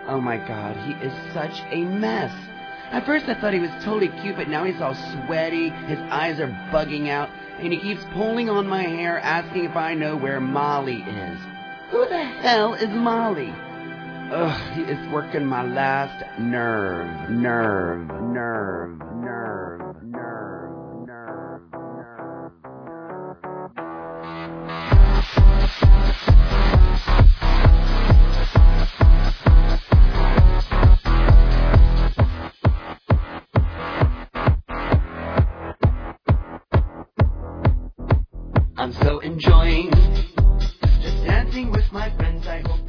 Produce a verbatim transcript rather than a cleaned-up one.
Oh my god, he is such a mess. At first I thought he was totally cute, but now he's all sweaty, his eyes are bugging out, and he keeps pulling on my hair asking if I know where Molly is. Who the hell is Molly? Ugh, he is working my last nerve, nerve, nerve, nerve, nerve, nerve, nerve, nerve. I'm so enjoying just dancing with my friends. I hope